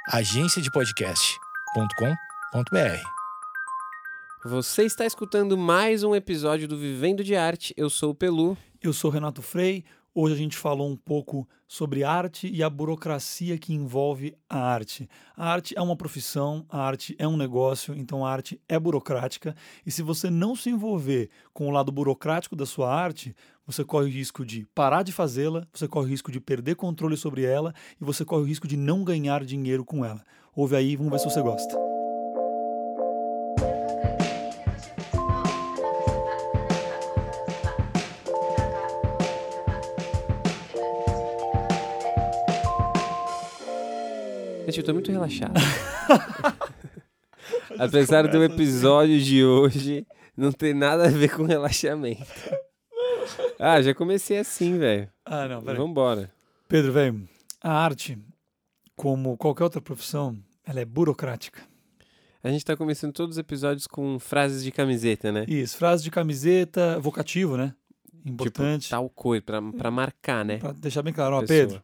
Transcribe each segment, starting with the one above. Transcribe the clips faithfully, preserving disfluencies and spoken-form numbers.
agência de podcast ponto com ponto b r. Você está escutando mais um episódio do Vivendo de Arte. Eu sou o Pelu. Eu sou o Renato Frei. Hoje a gente falou um pouco sobre arte e a burocracia que envolve a arte. A arte é uma profissão, a arte é um negócio, então a arte é burocrática. E se você não se envolver com o lado burocrático da sua arte, você corre o risco de parar de fazê-la, você corre o risco de perder controle sobre ela e você corre o risco de não ganhar dinheiro com ela. Ouve aí, vamos ver se você gosta. Gente, eu tô muito relaxado. Apesar do episódio de hoje não ter nada a ver com relaxamento. Ah, já comecei assim, velho. Ah, não, peraí. Vambora. Pedro, velho, a arte, como qualquer outra profissão, ela é burocrática. A gente tá começando todos os episódios com frases de camiseta, né? Isso, frase de camiseta, vocativo, né? Importante. Tipo, tal coisa, pra, pra marcar, né? Para deixar bem claro, ó, Pessoa. Pedro,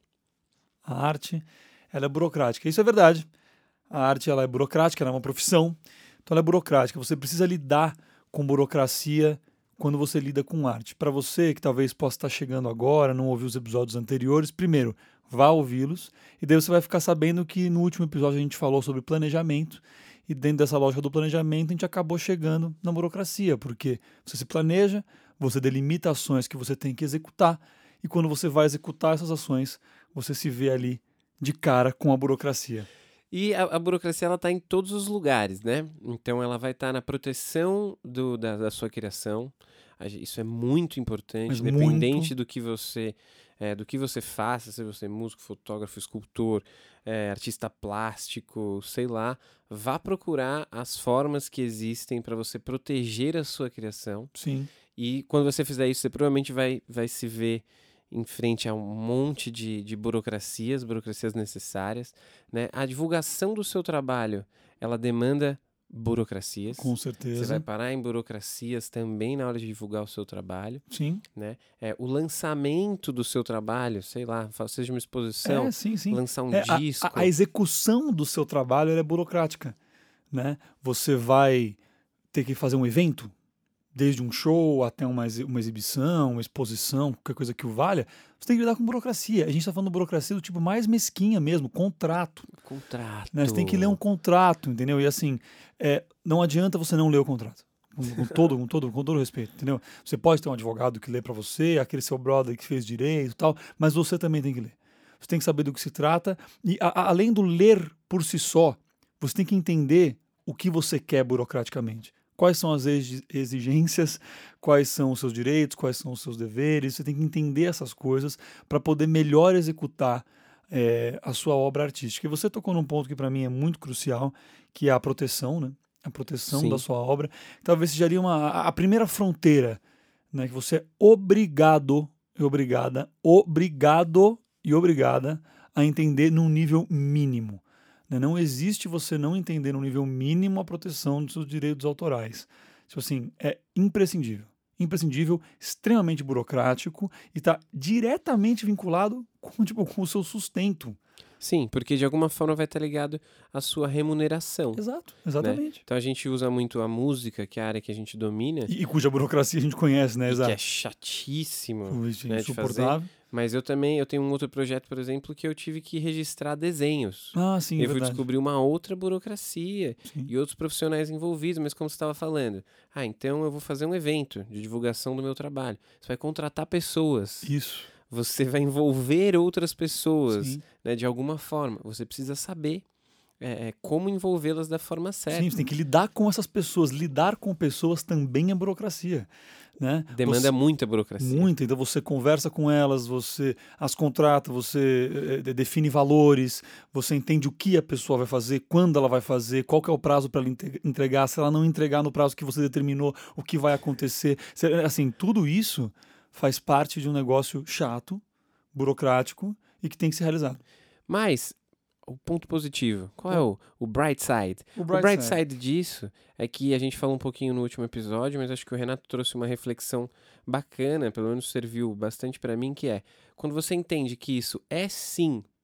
a arte, ela é burocrática. Isso é verdade. A arte, ela é burocrática, ela é uma profissão, então ela é burocrática. Você precisa lidar com burocracia quando você lida com arte. Para você que talvez possa estar chegando agora, não ouviu os episódios anteriores, primeiro, vá ouvi-los, e daí você vai ficar sabendo que no último episódio a gente falou sobre planejamento, e dentro dessa lógica do planejamento a gente acabou chegando na burocracia, porque você se planeja, você delimita ações que você tem que executar, e quando você vai executar essas ações, você se vê ali de cara com a burocracia. E a, a burocracia, ela tá em todos os lugares, né? Então, ela vai estar na proteção do, da, da sua criação. A gen- Isso é muito importante, Mas independente muito. do que você é, do que você faça, se você é músico, fotógrafo, escultor, é, artista plástico, sei lá, vá procurar as formas que existem para você proteger a sua criação. Sim, E quando você fizer isso, você provavelmente vai, vai se ver em frente a um monte de, de burocracias, burocracias necessárias, né? A divulgação do seu trabalho, ela demanda burocracias. com Você vai certeza. parar em burocracias também na hora de divulgar o seu trabalho, Sim, né? É, o lançamento do seu trabalho, sei lá, fa- seja uma exposição, é, sim, sim. lançar um É, a- disco. a, a execução do seu trabalho ela é burocrática, né? Você vai ter que fazer um evento, desde um show até uma, exi- uma exibição, uma exposição, qualquer coisa que o valha, você tem que lidar com burocracia. A gente está falando de burocracia do tipo mais mesquinha mesmo, contrato. Contrato. Né? Você tem que ler um contrato, entendeu? E assim, é, não adianta você não ler o contrato. Com, com todo, com, todo, com todo respeito, entendeu? Você pode ter um advogado que lê para você, aquele seu brother que fez direito e tal, mas você também tem que ler. Você tem que saber do que se trata e a- a- além do ler por si só, você tem que entender o que você quer burocraticamente. Quais são as exi- exigências, quais são os seus direitos, quais são os seus deveres. Você tem que entender essas coisas para poder melhor executar é, a sua obra artística. E você tocou num ponto que para mim é muito crucial, que é a proteção, né? A proteção Sim. da sua obra. Talvez seja ali uma, a a primeira fronteira, né? Que você é obrigado e obrigada, obrigado e obrigada a entender num nível mínimo. Né? Não existe você não entender num nível mínimo a proteção dos seus direitos autorais. Tipo assim, é imprescindível. Imprescindível, extremamente burocrático e está diretamente vinculado com, tipo, com o seu sustento. Sim, porque de alguma forma vai estar ligado à sua remuneração. Exato, exatamente. Então a gente usa muito a música, que é a área que a gente domina, E, e cuja burocracia a gente conhece, né? e que é Exato. chatíssimo, Puxa, né, de fazer. insuportável. Mas eu também, eu tenho um outro projeto, por exemplo, que eu tive que registrar desenhos. Ah, sim, é eu fui verdade. descobrir uma outra burocracia Sim. e outros profissionais envolvidos, mas como você estava falando, ah, então eu vou fazer um evento de divulgação do meu trabalho. Você vai contratar pessoas, Isso. você vai envolver outras pessoas, Sim. né, de alguma forma. Você precisa saber é, é, como envolvê-las da forma certa. Sim, você tem que lidar com essas pessoas. Lidar com pessoas também é burocracia. Né? Demanda Você- muita burocracia. Muito, então você conversa com elas, você as contrata, você eh, define valores, você entende o que a pessoa vai fazer, quando ela vai fazer, qual que é o prazo para ela inte- entregar, se ela não entregar no prazo que você determinou, o que vai acontecer. Se- Assim, tudo isso faz parte de um negócio chato, burocrático e que tem que ser realizado. Mas o ponto positivo, qual é o, o bright side? O O bright bright side. side disso é que a gente falou um pouquinho no último episódio, mas acho que o Renato trouxe uma reflexão bacana, pelo menos serviu bastante pra mim, que é quando você entende que isso é sim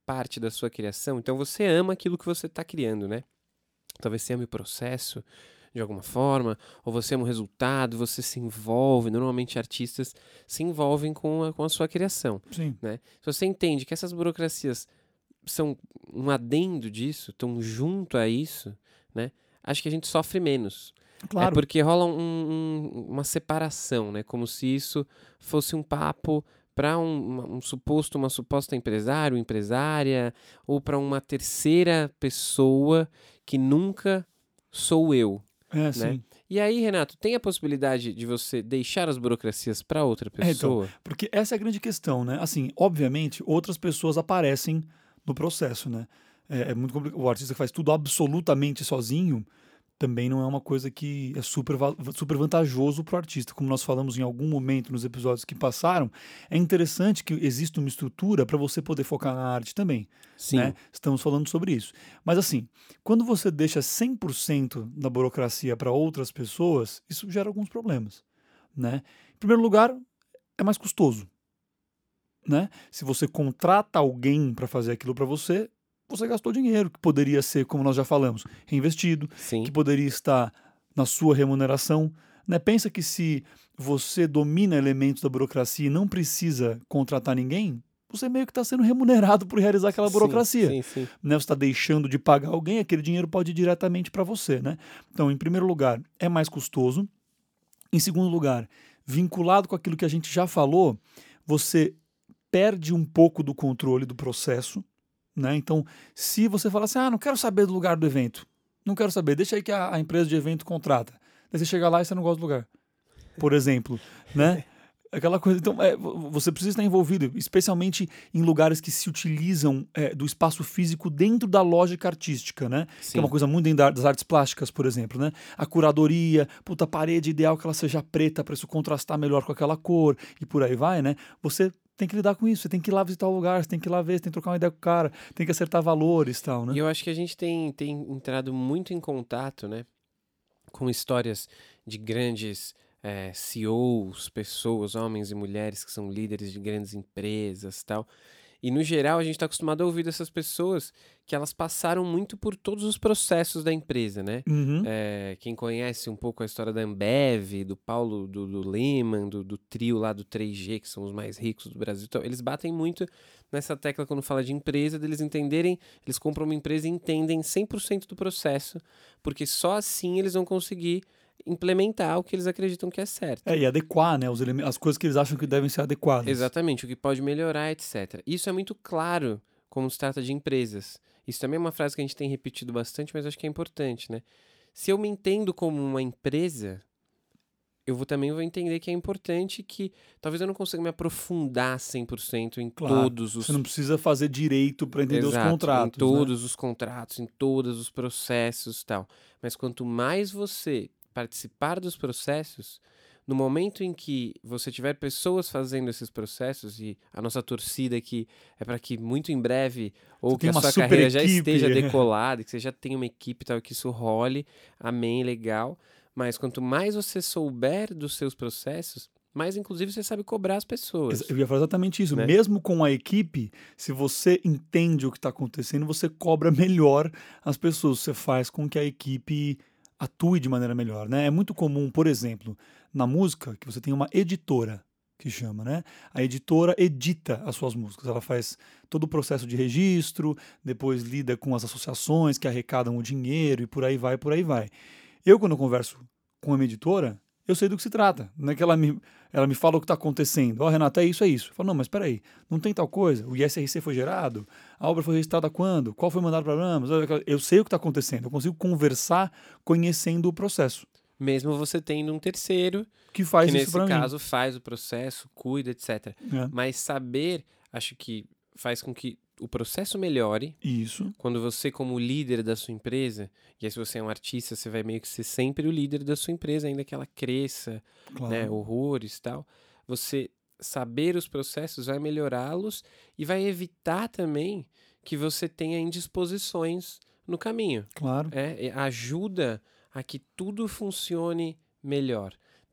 parte da sua criação, então você ama aquilo que você está criando, né? Talvez você ame o processo de alguma forma, ou você ama o resultado, você se envolve. Normalmente artistas se envolvem com a, com a sua criação, Sim. né? Se você entende que essas burocracias são um adendo disso, estão junto a isso, né? Acho que a gente sofre menos. Claro. É porque rola um, um, uma separação, né? Como se isso fosse um papo para um, um suposto, uma suposta empresário, empresária, ou para uma terceira pessoa que nunca sou eu, É, né? sim. E aí, Renato, tem a possibilidade de você deixar as burocracias para outra É, então, pessoa? porque essa é a grande questão, né? Assim, obviamente, outras pessoas aparecem no processo, né? É, é muito complicado. O artista que faz tudo absolutamente sozinho também não é uma coisa que é super, va- super vantajoso para o artista. Como nós falamos em algum momento nos episódios que passaram, é interessante que exista uma estrutura para você poder focar na arte também, né? Sim, Estamos falando sobre isso. Mas assim, quando você deixa cem por cento da burocracia para outras pessoas, isso gera alguns problemas, né? Em primeiro lugar, é mais custoso, né? Se você contrata alguém para fazer aquilo para você, você gastou dinheiro que poderia ser, como nós já falamos, reinvestido, que sim, poderia estar na sua remuneração, né? Pensa que se você domina elementos da burocracia e não precisa contratar ninguém, você meio que está sendo remunerado por realizar aquela sim, burocracia, sim, sim. né? Você está deixando de pagar alguém, aquele dinheiro pode ir diretamente para você, né? Então, em primeiro lugar, é mais custoso. Em segundo lugar, vinculado com aquilo que a gente já falou, você perde um pouco do controle do processo, né? Então, se você fala assim, ah, não quero saber do lugar do evento, não quero saber, deixa aí que a, a empresa de evento contrata. Daí você chega lá e você não gosta do lugar, por exemplo, né? Aquela coisa, então, é, vo- você precisa estar envolvido, especialmente em lugares que se utilizam é, do espaço físico dentro da lógica artística, né? Que é uma Sim. coisa muito dentro da- das artes plásticas, por exemplo, né? A curadoria, puta, a parede ideal que ela seja preta para isso contrastar melhor com aquela cor e por aí vai, né? Você tem que lidar com isso, você tem que ir lá visitar o lugar, você tem que ir lá ver, você tem que trocar uma ideia com o cara, tem que acertar valores e tal, E né? eu acho que a gente tem, tem entrado muito em contato, né, com histórias de grandes eh, C E Os, pessoas, homens e mulheres que são líderes de grandes empresas, tal. E no geral a gente está acostumado a ouvir dessas pessoas que elas passaram muito por todos os processos da empresa, né? Uhum. Eh, quem conhece um pouco a história da Ambev, do Paulo, do, do Lehman, do, do trio lá do três G, que são os mais ricos do Brasil, então, eles batem muito nessa tecla quando fala de empresa, deles entenderem, eles compram uma empresa e entendem cem por cento do processo, porque só assim eles vão conseguir implementar o que eles acreditam que é certo. É, e adequar, né, os eleme- as coisas que eles acham que devem ser adequadas. Exatamente, o que pode melhorar, etcétera. Isso é muito claro quando se trata de empresas. Isso também é uma frase que a gente tem repetido bastante, mas acho que é importante, né? Se eu me entendo como uma empresa, eu vou, também vou entender que é importante que talvez eu não consiga me aprofundar cem por cento em Claro, todos você os... não precisa fazer direito para entender os Exato, em contratos, né? todos os contratos, em todos os processos e tal. Mas quanto mais você participar dos processos, no momento em que você tiver pessoas fazendo esses processos, e a nossa torcida aqui é para que muito em breve, ou Você que tem a uma sua super carreira já equipe. esteja decolada, que você já tenha uma equipe e tal, que isso role, amém, legal. Mas quanto mais você souber dos seus processos, mais inclusive você sabe cobrar as pessoas, Eu ia falar exatamente isso. né? Mesmo com a equipe, se você entende o que está acontecendo, você cobra melhor as pessoas. Você faz com que a equipe atue de maneira melhor, né? É muito comum, por exemplo, na música, que você tem uma editora, que chama, né? A editora edita as suas músicas. Ela faz todo o processo de registro, depois lida com as associações que arrecadam o dinheiro e por aí vai, por aí vai. Eu, quando eu converso com uma editora, eu sei do que se trata. Não é que ela me, ela me fala o que está acontecendo. Ó, oh, Renato, é isso, é isso. Eu falo, não, mas espera aí, não tem tal coisa? O I S R C foi gerado? A obra foi registrada quando? Qual foi mandado para Ramos? Eu sei o que está acontecendo. Eu consigo conversar conhecendo o processo. Mesmo você tendo um terceiro Que que faz isso nesse para mim. caso faz o processo, cuida, etcétera. É. Mas saber, acho que faz com que o processo melhore Isso. quando você, como líder da sua empresa, e aí se você é um artista, você vai meio que ser sempre o líder da sua empresa, ainda que ela cresça, Claro. né, horrores e tal. Você saber os processos vai melhorá-los e vai evitar também que você tenha indisposições no caminho. Claro. É, é, ajuda a que tudo funcione melhor.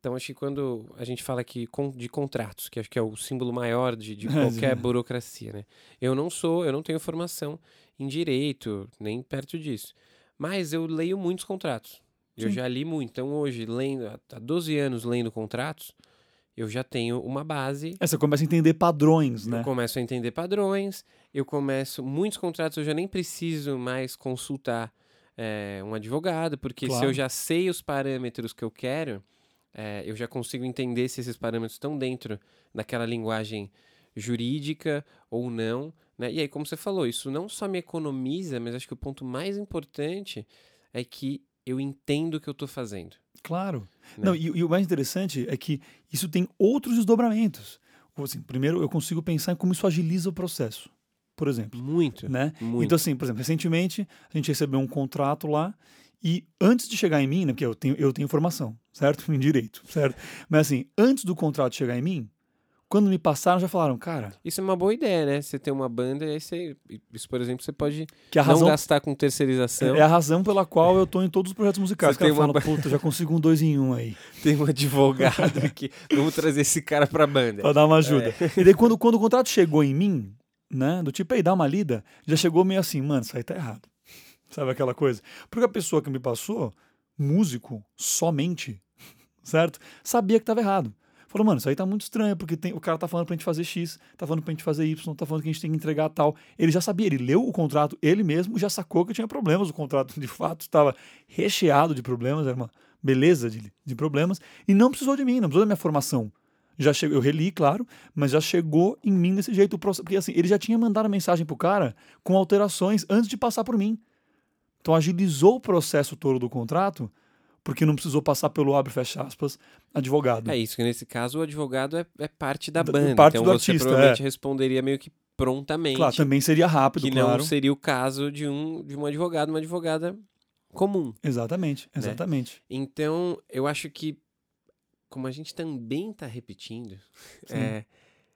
Então, acho que quando a gente fala aqui con- de contratos, que acho que é o símbolo maior de, de É, qualquer sim. burocracia, né? Eu não sou, eu não tenho formação em direito, nem perto disso. Mas eu leio muitos contratos. Eu Sim. já li muito. Então, hoje, lendo, há doze anos lendo contratos, eu já tenho uma base. É, você começa a entender padrões, Eu né? começo a entender padrões, eu começo... Muitos contratos eu já nem preciso mais consultar eh, um advogado, porque se eu Claro. já sei os parâmetros que eu quero, eh, eu já consigo entender se esses parâmetros estão dentro daquela linguagem jurídica ou não, né? E aí, como você falou, isso não só me economiza, mas acho que o ponto mais importante é que eu entendo o que eu estou fazendo. Claro. Né? Não, e, e o mais interessante é que isso tem outros desdobramentos. Ou, assim, primeiro, eu consigo pensar em como isso agiliza o processo, por exemplo. Muito, Né? muito. Então, assim, por exemplo, recentemente a gente recebeu um contrato lá e antes de chegar em mim, né, porque eu tenho, eu tenho formação, certo? Em direito, certo? Mas assim, antes do contrato chegar em mim, quando me passaram, já falaram, cara, Isso é uma boa ideia, né? Você ter uma banda, aí você, isso, por exemplo, você pode que a não razão gastar com terceirização. é a razão pela qual eu tô em todos os projetos musicais. Você Os caras tem uma falam, ba- puta, já consigo um dois em um aí, Tem um advogado aqui. Vamos trazer esse cara pra banda. pra dar uma ajuda. E daí, quando, quando o contrato chegou em mim, né, do tipo, aí, dá uma lida, já chegou meio assim, mano, isso aí tá errado. Sabe aquela coisa? Porque a pessoa que me passou, músico, somente, certo? Sabia que tava errado. Falou, mano, isso aí tá muito estranho, porque tem, o cara tá falando pra gente fazer X, tá falando pra gente fazer Y, tá falando que a gente tem que entregar tal. Ele já sabia, ele leu o contrato, ele mesmo já sacou que tinha problemas. O contrato, de fato, estava recheado de problemas, era uma beleza de, de problemas, e não precisou de mim, não precisou da minha formação. Já chegou, eu reli, claro, mas já chegou em mim desse jeito. o processo- Porque assim, ele já tinha mandado a mensagem pro cara com alterações antes de passar por mim. Então agilizou o processo todo do contrato, porque não precisou passar pelo abre e fecha aspas advogado. É isso, que nesse caso o advogado é, é parte da Da- banda. parte então do você artista, provavelmente é. responderia meio que prontamente. Claro, também seria rápido, que claro. não seria o caso de um, de um advogado, uma advogada comum. Exatamente, exatamente. Então, eu acho que, como a gente também está repetindo, Sim. é,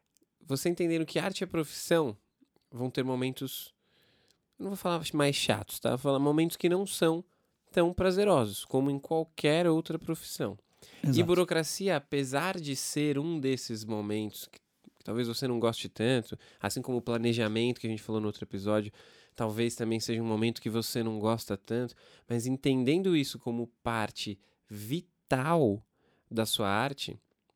você entendendo que arte é profissão, vão ter momentos, eu não vou falar mais chatos, tá? Vou falar momentos que não são tão prazerosos, como em qualquer outra profissão. E Exato. burocracia, apesar de ser um desses momentos que, que talvez você não goste tanto, assim como o planejamento que a gente falou no outro episódio, talvez também seja um momento que você não gosta tanto, mas entendendo isso como parte vital da sua arte,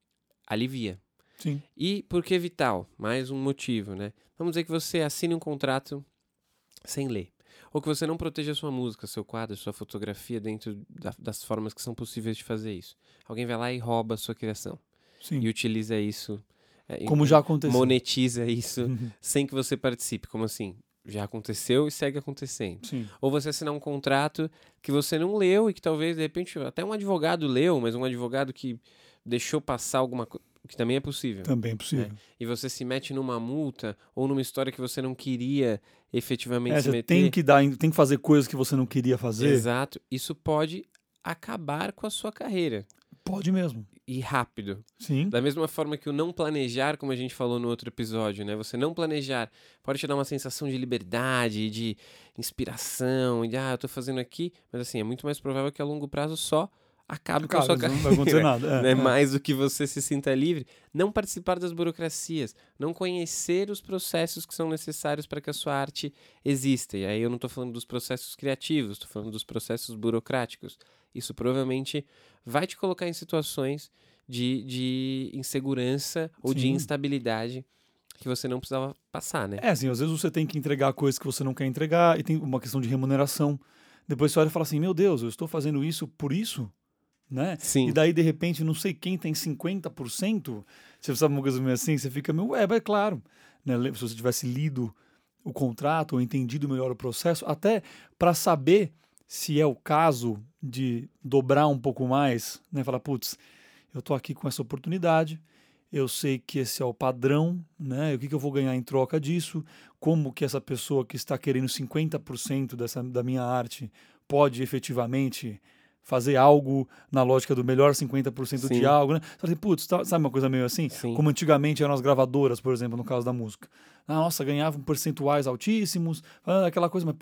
alivia. Sim. E por que vital? Mais um motivo, né? Vamos dizer que você assine um contrato sem ler. Ou que você não proteja a sua música, seu quadro, sua fotografia dentro da- das formas que são possíveis de fazer isso. Alguém vai lá e rouba a sua criação. Sim. E utiliza isso. é, Como e- já aconteceu. monetiza isso sem que você participe. Como assim? Já aconteceu e segue acontecendo. Sim. Ou você assinar um contrato que você não leu e que talvez, de repente, até um advogado leu, mas um advogado que deixou passar alguma coisa, que também é possível. Também é possível. E você se mete numa multa ou numa história que você não queria efetivamente É, se você meter. tem que, dar, tem que fazer coisas que você não queria fazer. Exato. Isso pode acabar com a sua carreira. Pode mesmo. E rápido. Sim. Da mesma forma que o não planejar, como a gente falou no outro episódio, né? Você não planejar pode te dar uma sensação de liberdade, de inspiração, de, ah, eu tô fazendo aqui, mas assim, é muito mais provável que a longo prazo só acabe com a Cara, sua não carreira. vai acontecer nada. É, né? é. Mais do que você se sinta livre. Não participar das burocracias, não conhecer os processos que são necessários para que a sua arte exista. E aí eu não estou falando dos processos criativos, estou falando dos processos burocráticos. Isso provavelmente vai te colocar em situações de, de insegurança ou de Sim. instabilidade que você não precisava passar, né? É, assim, às vezes você tem que entregar coisas que você não quer entregar e tem uma questão de remuneração. Depois você olha e fala assim, meu Deus, eu estou fazendo isso por isso? Né? Sim. E daí, de repente, não sei quem tem cinquenta por cento, você sabe uma coisa meio assim, você fica meio, ué, é claro. Né? Se você tivesse lido o contrato ou entendido melhor o processo, até para saber se é o caso de dobrar um pouco mais, né? Falar, putz, eu tô aqui com essa oportunidade, eu sei que esse é o padrão, né? O que, que eu vou ganhar em troca disso, como que essa pessoa que está querendo cinquenta por cento dessa, da minha arte pode efetivamente fazer algo na lógica do melhor cinquenta por cento Sim. de algo, né? Você fala assim, putz, tá- sabe uma coisa meio assim? Sim. Como antigamente eram as gravadoras, por exemplo, no caso da música. Ah, nossa, ganhavam percentuais altíssimos, ah, aquela coisa, mas pô,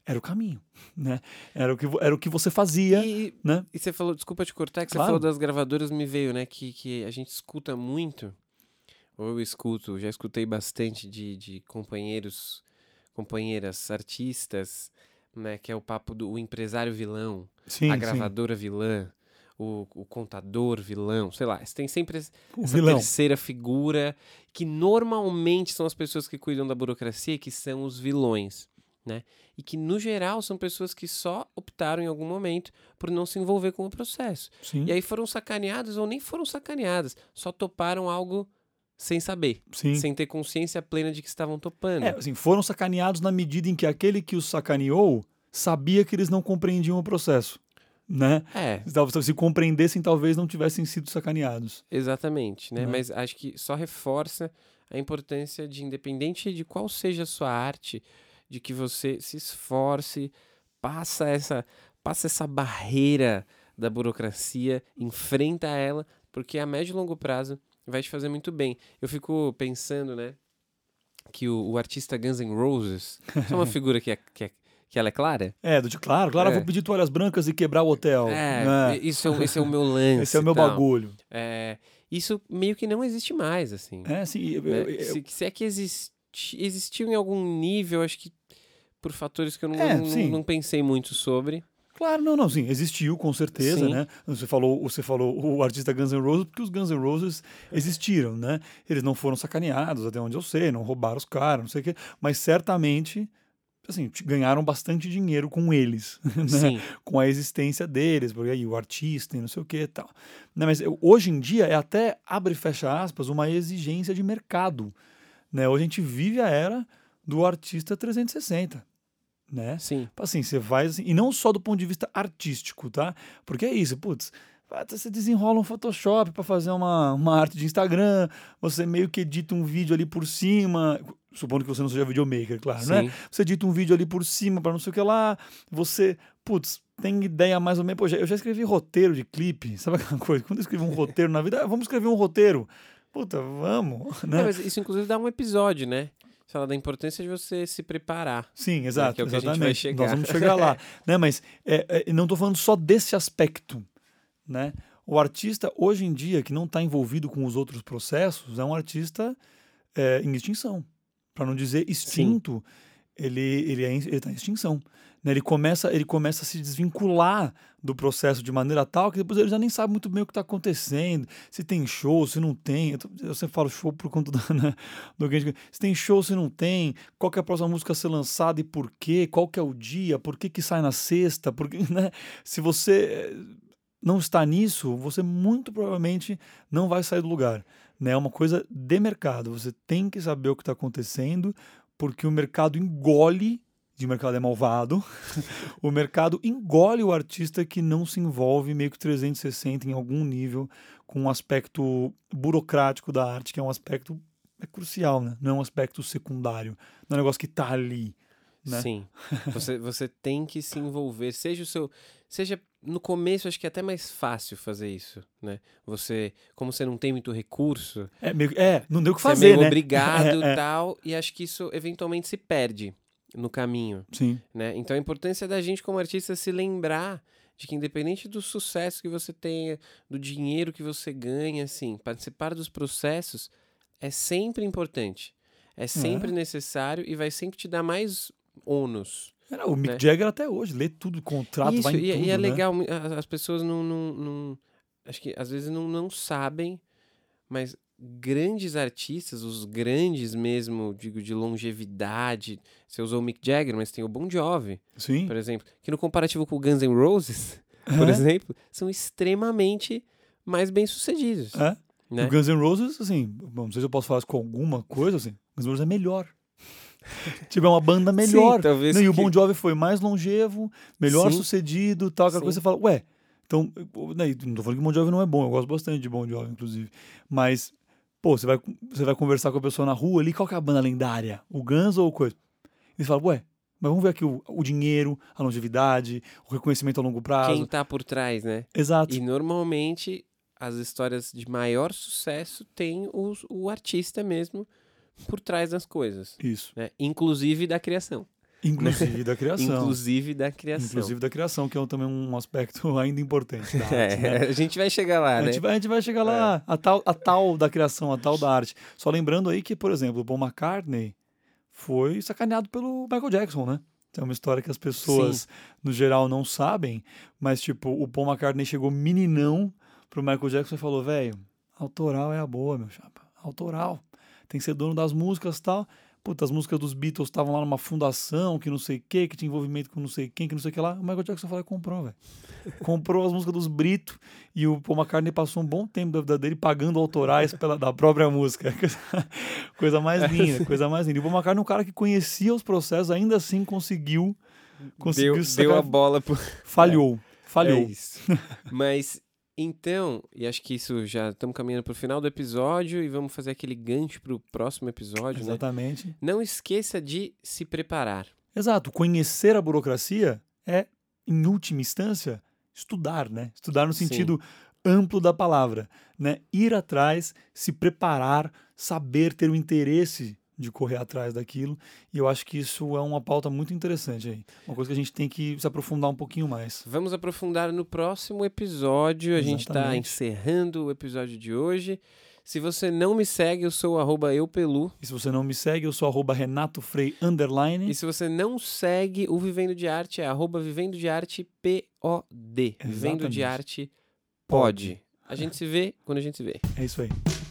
era o caminho, né? Era o que, vo- era o que você fazia, E, né? e você falou, desculpa te cortar, que você Claro. falou das gravadoras, me veio, né? Que, que a gente escuta muito, ou eu escuto, já escutei bastante de, de companheiros, companheiras, artistas, né? Que é o papo do o empresário vilão, Sim, a sim. gravadora vilã, o, o contador vilão, sei lá. Você tem sempre es- O essa vilão. terceira figura, que normalmente são as pessoas que cuidam da burocracia, que são os vilões, né? E que, no geral, são pessoas que só optaram em algum momento por não se envolver com o processo. Sim, E aí foram sacaneadas ou nem foram sacaneadas, só toparam algo sem saber, sim. sem ter consciência plena de que estavam topando. É, assim, foram sacaneados na medida em que aquele que os sacaneou sabia que eles não compreendiam o processo, né? É, Talvez se compreendessem, talvez não tivessem sido sacaneados. exatamente, né? Né? Mas acho que só reforça a importância de, independente de qual seja a sua arte, de que você se esforce, passa essa, passa essa barreira da burocracia, enfrenta ela, porque a médio e longo prazo vai te fazer muito bem. Eu fico pensando, né, que o, o artista Guns N' Roses, é uma figura que, é, que, é, que ela é clara? É, do tipo, claro, claro, eu É. vou pedir toalhas brancas e quebrar o hotel. É, né? isso é, o- esse é o meu lance. Esse é o e meu tal. bagulho. É, isso meio que não existe mais, assim. É, assim, eu- Né? eu- eu- Se, se é que existi, existiu em algum nível, acho que por fatores que eu não, É, não, sim. não pensei muito sobre. Claro, não, não, sim, existiu com certeza, Sim. né? Você falou, você falou o artista Guns N' Roses, porque os Guns N' Roses existiram, né? Eles não foram sacaneados, até onde eu sei, não roubaram os caras, não sei o quê, mas certamente, assim, t- ganharam bastante dinheiro com eles, né? Sim, Com a existência deles, porque aí o artista e não sei o que e tal. Né? Mas eu- hoje em dia é até, abre e fecha aspas, uma exigência de mercado, né? Hoje a gente vive a era do artista trezentos e sessenta, né? sim. Assim, você vai assim, e não só do ponto de vista artístico, tá? Porque é isso, putz, você desenrola um Photoshop para fazer uma, uma arte de Instagram, você meio que edita um vídeo ali por cima, supondo que você não seja videomaker, claro, né? Sim. Você edita um vídeo ali por cima para não sei o que lá, você, putz, tem ideia mais ou menos, pô, já- eu já escrevi roteiro de clipe, sabe aquela coisa? Quando eu escrevo um roteiro na vida, ah, vamos escrever um roteiro. Puta, vamos, É, né? mas isso inclusive dá um episódio, né? Fala da importância de você se preparar. Sim, exato, que é o que a gente vai exatamente. chegar. Nós vamos chegar lá, né? Mas é, é, não estou falando só desse aspecto, né? O artista hoje em dia que não está envolvido com os outros processos é um artista é, em extinção, para não dizer extinto. Ele ele é em- ele está em extinção, né? Ele começa ele começa a se desvincular do processo de maneira tal que depois ele já nem sabe muito bem o que está acontecendo, se tem show, se não tem. Eu, tô- eu sempre falo show por conta do, né, do que a gente- se tem show, se não tem, qual que é a próxima música a ser lançada e por quê, qual que é o dia, por que que sai na sexta, porque, né? Se você eh, não está nisso, você muito provavelmente não vai sair do lugar, né? É uma coisa de mercado. Você tem que saber o que está acontecendo, porque o mercado engole, e o mercado é malvado, o mercado engole o artista que não se envolve meio que trezentos e sessenta em algum nível com um aspecto burocrático da arte, que é um aspecto é crucial, né? Não é um aspecto secundário, não é um negócio que está ali, né? Sim. Você, você tem que se envolver. Seja o seu. Seja no começo, acho que é até mais fácil fazer isso, né? Você, como você não tem muito recurso, É, meio, que- é não deu o que você é fazer, meio né? obrigado É, e é. tal, e acho que isso eventualmente se perde no caminho, Sim, né? Então a importância da gente como artista se lembrar de que independente do sucesso que você tenha, do dinheiro que você ganha, assim, participar dos processos é sempre importante, é sempre É. necessário e vai sempre te dar mais ônus. Era o Mick Né? Jagger até hoje, lê tudo, contrato, Isso, vai em e, tudo, e é né? legal, mu- a- as pessoas não, não, não- acho que às vezes não, não sabem, mas grandes artistas, os grandes mesmo, digo, de longevidade, você usou o Mick Jagger, mas tem o Bon Jovi, Sim. por exemplo, que no comparativo com o Guns N' Roses, por É. exemplo, são extremamente mais bem-sucedidos, É. né? O Guns N' Roses, assim, bom, não sei se eu posso falar isso com alguma coisa, assim, o Guns N' Roses é melhor. Tipo, é uma banda melhor. Sim, talvez Não, e o que- Bon Jovi foi mais longevo, melhor Sim. sucedido, tal, aquela Sim. coisa, você fala, ué, então, eu- né, não tô falando que o Bon Jovi não é bom, eu gosto bastante de Bon Jovi, inclusive, mas, pô, você vai, você vai conversar com a pessoa na rua ali, qual que é a banda lendária? O Guns ou coisa? E você fala, ué, mas vamos ver aqui o, o dinheiro, a longevidade, o reconhecimento a longo prazo. Quem tá por trás, né? Exato. E normalmente as histórias de maior sucesso tem os, o artista mesmo por trás das coisas, Isso. né? Inclusive da criação. Inclusive da criação. Inclusive da criação. Inclusive da criação, que é um- também um aspecto ainda importante da arte, É, né? a gente vai chegar lá, A né? gente, vai, a gente vai chegar lá, a, tal, a tal da criação, a tal da arte. Só lembrando aí que, por exemplo, o Paul McCartney foi sacaneado pelo Michael Jackson, né? É uma história que as pessoas, no geral, não sabem, mas, tipo, o Paul McCartney chegou meninão pro Michael Jackson e falou, velho, autoral é a boa, meu chapa. Autoral. Tem que ser dono das músicas e tal. Puta, as músicas dos Beatles estavam lá numa fundação, que não sei o que, que tinha envolvimento com não sei quem, que não sei o que lá. O Michael Jackson falou e comprou, velho. Comprou as músicas dos Brito e o Paul McCartney passou um bom tempo da vida dele pagando autorais pela, da própria música. Coisa, coisa mais linda, coisa mais linda. E o Paul McCartney é um cara que conhecia os processos, ainda assim conseguiu, conseguiu Deu, sacar- deu a bola pro... Falhou, falhou. É isso. Mas, então, e acho que isso já estamos caminhando para o final do episódio e vamos fazer aquele gancho para o próximo episódio, né? Exatamente. Não esqueça de se preparar. Exato. Conhecer a burocracia é, em última instância, estudar, né? Estudar no Sim. sentido amplo da palavra, né? Ir atrás, se preparar, saber ter o interesse de correr atrás daquilo. E eu acho que isso é uma pauta muito interessante aí. Uma coisa que a gente tem que se aprofundar um pouquinho mais. Vamos aprofundar no próximo episódio. A gente está Exatamente. encerrando o episódio de hoje. Se você não me segue, eu sou o arroba eupelu. E se você não me segue, eu sou arroba Renato Frei underline. E se você não segue o Vivendo de Arte, é arroba Vivendo de Arte P O D. Vivendo de Exatamente. Arte Pode. A gente se vê quando a gente se vê. É isso aí.